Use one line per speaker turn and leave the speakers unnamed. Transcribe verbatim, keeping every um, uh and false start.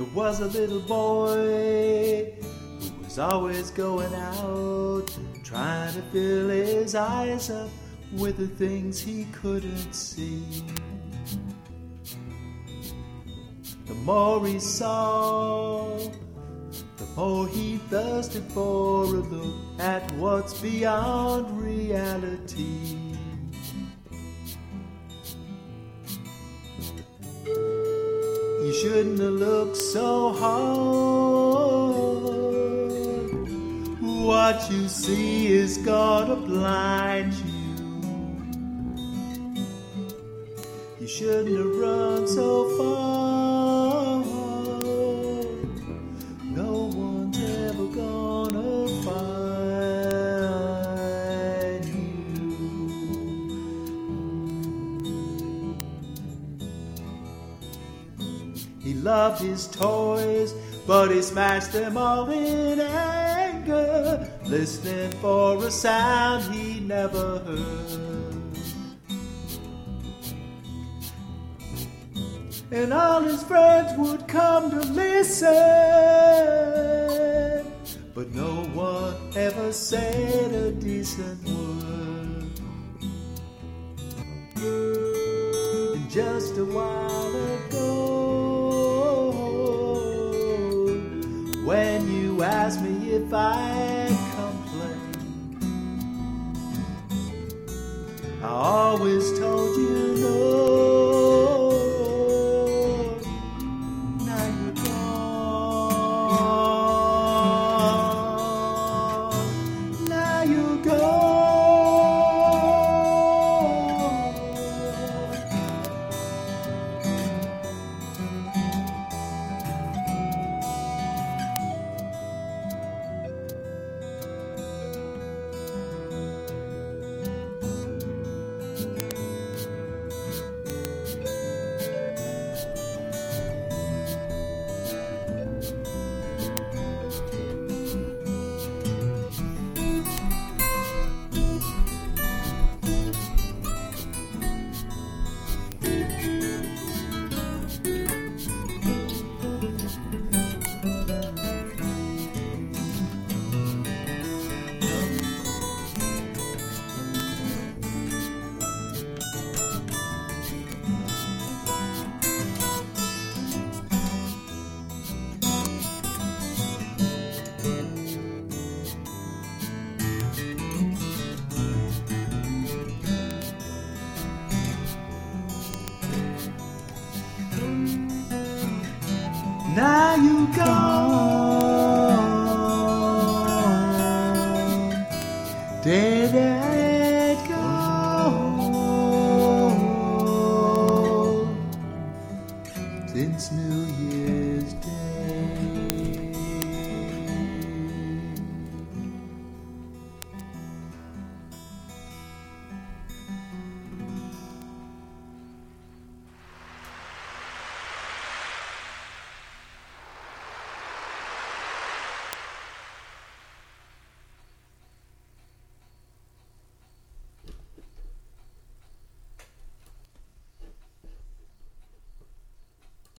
There was a little boy who was always going out, trying to fill his eyes up with the things he couldn't see. The more he saw, the more he thirsted for a look at what's beyond reality. You shouldn't have looked so hard. What you see is gonna blind you. You shouldn't have run so far. No one's ever gonna find you. He loved his toys, but he smashed them all in anger, listening for a sound he never heard. And all his friends would come to listen, but no one ever said a decent word. And just a while ago, when you asked me if I'd complain, I always told you no. Now you go.